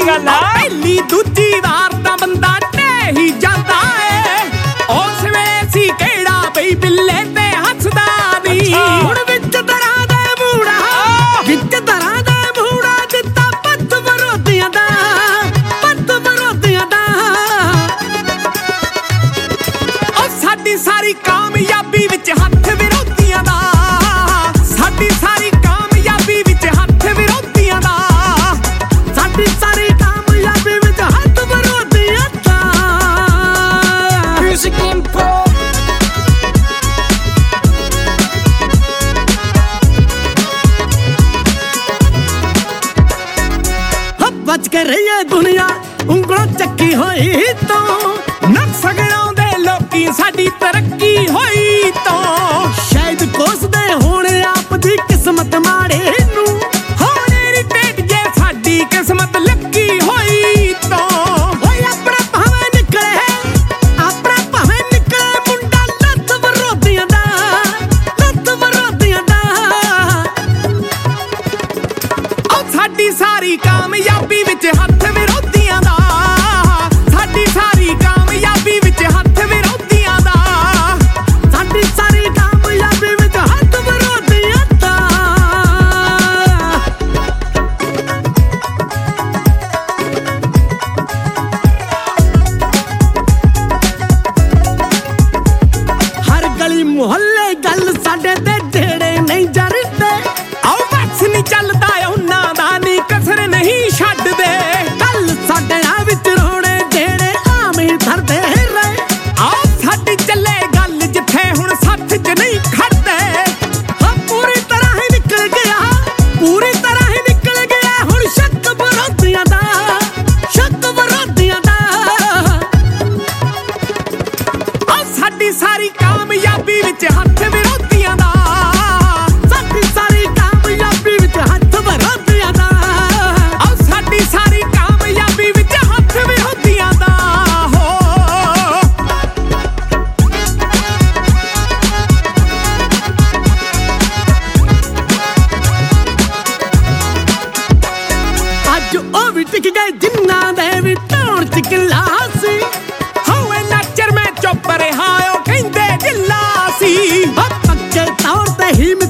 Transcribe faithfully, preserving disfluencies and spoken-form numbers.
गल आ पहली दूजी वार तां बंदा ढह ही जांदा ए उस वेले सी किहड़ा बई बिल्ले ते हसदा नी हुण विच दरां दा मूड़ा विच दरां दा मूड़ा दित्ता पत्त विरोधियां दा पत्त विरोधियां दा ओ साडी सारी कामयाबी विच हत्थ विरोधियां दा साडी सारी कामयाबी विच हत्थ विरोधियां दा साडी सारी कामयाबी विच हत्थ विरोधियां दा म्यूजिक इंपो बच के रहिए दुनिया ਉਂਗਲੋਂ ਚੱਕੀ ਹੋਈ ਤੋਂ ਨਾ ਸਗੜਾਉਂਦੇ ਲੋਕੀ ਸਾਡੀ ਤਰੱਕੀ ਹੋਈ ਤੋਂ ਸ਼ਾਇਦ ਕੋਸਦੇ ਹੋਣ ਆਪ ਦੀ ਕਿਸਮਤ ਮਾੜੇ ਨੂੰ ਹੋਣੇ ਨੀ ਟੇਟ ਜੇ ਸਾਡੀ ਕਿਸਮਤ ਲੱਗੀ ਹੋਈ ਤੋਂ ਓਏ ਆਪਣਾ ਭਾਵੇਂ ਨਿਕਲੇ ਆਪਣਾ ਭਾਵੇਂ ਨਿਕਲੇ ਮੁੰਡਾ ਲੱਤ ਵਿਰੋਧੀਆਂ ਦਾ ਲੱਤ ਵਿਰੋਧੀਆਂ ਦਾ ਓ ਸਾਡੀ ਸਾਰੀ ਕਾਮਯਾਬੀ ਵਿੱਚ ਹੱਥ ਵਿਰੋਧੀਆਂ ਦਾ ਸਾਡੀ ਸਾਰੀ ਕਾਮਯਾਬੀ ਵਿੱਚ ਹੱਥ ਵਿਰੋਧੀਆਂ ਦਾ ਸਾਡੀ ਸਾਰੀ ਕਾਮਯਾਬੀ ਵਿੱਚ ਹੱਥ ਵਿਰੋਧੀਆਂ ਦਾ ਹਰ ਗਲੀ ਮੁਹੱਲੇ ਗੱਲ ਸਾਡੇ ਤੇ ਜਿਹੜੇ ਨਹੀਂ ਜਰਦੇ ਆਓ ਵੈਕਸ ਨਹੀਂ ਚੱਲਦਾ ਉਹਨਾਂ ਦਾ ਨੀ ਕਸਰ ਨਹੀਂ ਛੱਡਦੇ ਕੱਲ ਸਾਡੇ ਆ ਵਿੱਚ ਰੋਣੇ ਜਿਹੜੇ ਆਮ ਹੀ ਧਰਦੇ ਰਹੇ ਆਓ ਸਾਡੀ ਚੱਲੇ ਗੱਲ ਜਿੱਥੇ ਹੁਣ ਸੱਥ ਚ ਨਹੀਂ ਖੜਦੇ ਹਾਂ ਪੂਰੀ ਤਰ੍ਹਾਂ ਹੀ ਨਿਕਲ ਗਿਆ ਪੂਰੀ ਤਰ੍ਹਾਂ ਹੀ ਨਿਕਲ ਗਿਆ ਹੁਣ ਸ਼ੱਕ ਵਿਰੋਧੀਆਂ ਦਾ ਸ਼ੱਕ ਵਿਰੋਧੀਆਂ ਦਾ ਆਓ ਸਾਡੀ ਸਾਰੀ ਕਾਮਯਾਬੀ ਵਿੱਚ ਹੱਥ ਵਿਰੋਧੀਆਂ ਦਾ ਸਾਡੀ ਸਾਰੀ ਕਾਮਯਾਬੀ ਵਿੱਚ ਹੱਥ ਵਿਰੋਧੀਆਂ ਦਾ ਆਓ ਸਾਡੀ ਸਾਰੀ ਕਾਮਯਾਬੀ ਵਿੱਚ ਹੱਥ ਵਿਰੋਧੀਆਂ ਦਾ ਹੋ ਅੱਜ ਉਹ ਵੀ ਟਿਕ ਗਏ ਜਿਨ੍ਹਾਂ ਦੇ ਵੀ ਧੌਣ ਚ ਕਿੱਲਾ ਸੀ ਹੋਵੇ ਨਾਚਰ ਮੈਂ ਚੁੱਪ ਰਿਹਾ ਉਹ ਕਹਿੰਦੇ ਢਿੱਲਾ ਸੀ ਪੱਕੇ ਤੌਰ ਤੇ ਹੀ